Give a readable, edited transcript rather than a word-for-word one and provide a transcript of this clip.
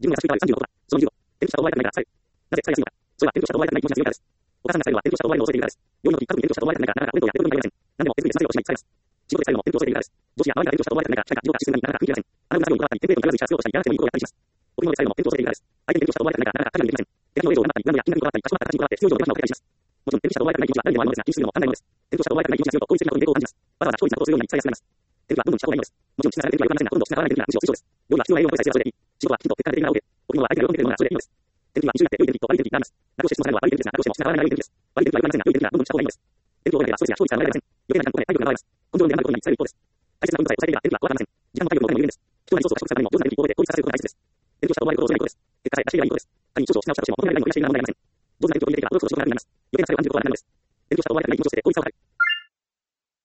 自分が優しい場合36%だ。その20を、転覆したと思われたくないからさえ。なぜさえ安いのか。それは転覆したと思われたくない気持ちが強いからです。お母さんが最後は転覆したと思われるのを恐れているからです。病院の時、家族に転覆したと思われたくないから、なかなかお弁当をやっておくのがいません。何でも手作りでさせようとしないさえます。仕事で最後も転覆を恐れているからです。上司や周りが転覆したと思われたくないから、社会が自動化システムになかなか踏み切れません。アナウンサー業に関わったり、テンプレートに必ずしか必要としたり、やらなくてもいいことをやったりします。お弁当で最後も転覆を恐れているからです。相手に転覆したと思われたくないから、なかなか管理できません。手紙の令状を頑張ったり、恨みや金額にこだわったり、かしこまった形にこだわって、必要以上の手間をかけたりします。もちろん、転覆したと思われたくない気持ちは誰にでもあるのですが、禁止するのも考えるのです。転覆したと思われたくない気持ちが強いと、効率的なことに抵抗を感じます。わざわざ超越なことをするようになり、伝えやすくなります。転覆はどんどんした方がいいのです。もちろん、質が下がる転覆は良くありませんが、ほとんど質が変わらない転覆がむしろ推奨です。料理は必要な栄養の濃い再生がそれでいい。仕事はきちんと結果が出ているなので、お金は相手が喜んでくれるのがそれでいいのです。転覆は一緒になって良い転覆と悪い転覆があります。楽をして質問されるのは悪い転覆ですが、楽をしても質が変わらない良い転覆です。悪い転覆は良くありませんが、良い転覆はどんどんした方がいいのです。転覆を行えばストレスや消費が生まれません。余計な時間とお金、体力が奪われます。コントロールで頑張ることに伝える一方です。大切な分布さえ抑えていれば転覆は怖くありません。時間のかかる要素もないのが原因です。人がリソースを過食されるのも上手な転覆を覚えて効率化させることが大切です。